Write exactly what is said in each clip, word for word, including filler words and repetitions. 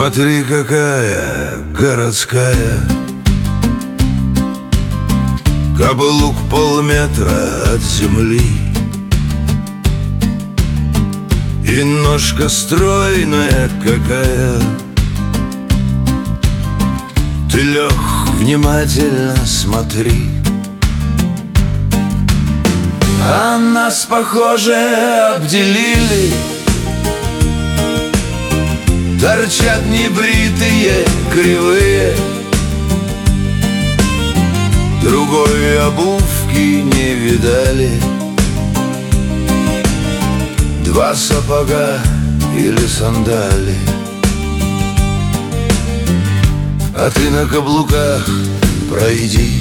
Смотри, какая городская, каблук полметра от земли, и ножка стройная какая. Ты, Лех, внимательно смотри, а нас, похоже, обделили. Торчат небритые, кривые, другой обувки не видали. Два сапога или сандали, а ты на каблуках пройди.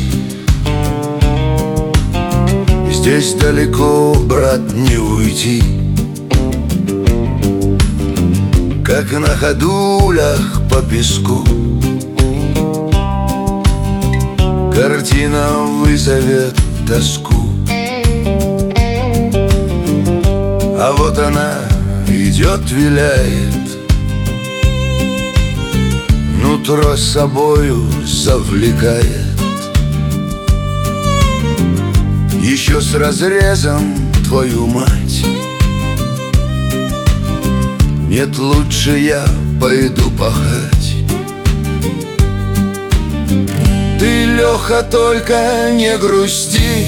Здесь далеко, брат, не уйти, как на ходулях по песку. Картина вызовет тоску, а вот она идет, виляет, нутро с собою завлекает. Еще с разрезом, твою мать. Нет, лучше я пойду пахать. Ты, Леха, только не грусти,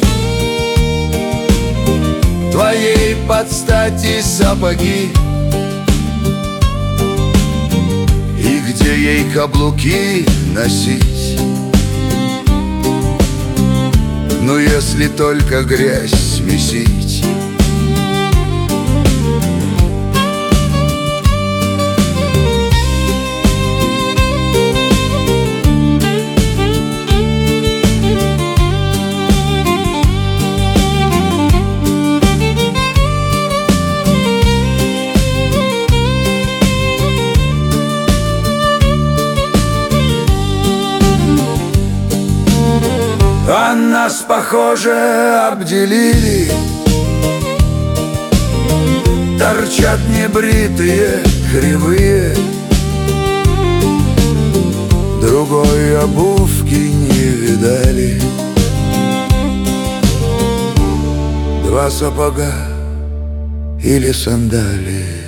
твоей под стати сапоги, и где ей каблуки носить? Ну, если только грязь смесить. А нас, похоже, обделили. Торчат небритые, кривые, другой обувки не видали. Два сапога или сандали.